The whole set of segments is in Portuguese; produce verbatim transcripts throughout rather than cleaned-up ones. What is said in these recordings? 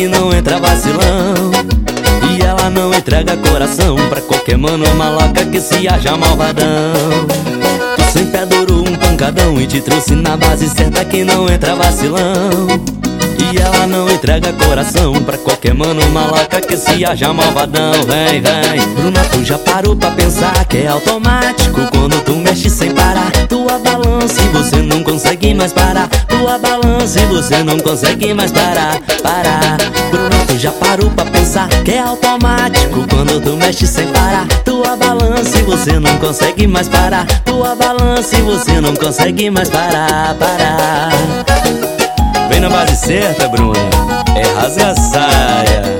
que não entra vacilão. E ela não entrega coração pra qualquer mano maloca que se acha malvadão. Tu sempre adorou um pancadão e te trouxe na base certa que não entra vacilão. E ela não entrega coração pra qualquer mano maloca que se acha malvadão. Vem, vem, Bruna, tu já parou pra pensar que é automático quando tu mexe sem parar. Tua balança e você não consegue mais parar. Tua balança e você não consegue mais parar. Parar. Bruna, tu já parou pra pensar que é automático quando tu mexe sem parar. Tua balança e você não consegue mais parar. Tua balança e você não consegue mais parar. Parar. Vem na base certa, Bruna, é rasga a saia.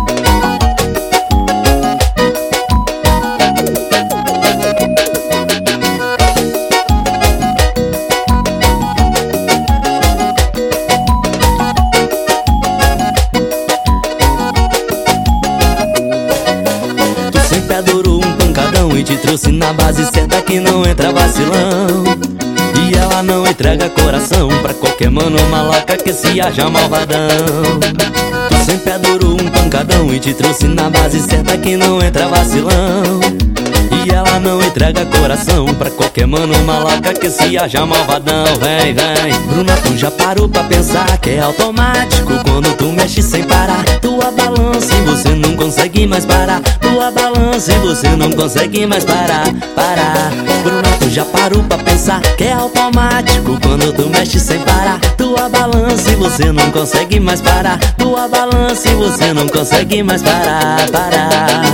Tu sempre adorou um pancadão e te trouxe na base certa que não entra vacilão. E ela não entrega coração pra qualquer mano maloca que se acha malvadão. Tu sempre adorou um pancadão e te trouxe na base certa que não entra vacilão. E ela não entrega coração pra qualquer mano maloca que se acha malvadão. Vem, vem, Bruna, tu já parou pra pensar que é automático quando tu mexe sem parar. Tua balança e você não consegue mais parar. Tua balança e você não consegue mais parar. Parar. Bruna, tu já parou pra pensar que é automático quando tu mexe sem parar. Tua balança e você não consegue mais parar. Tua balança e você não consegue mais parar. Parar.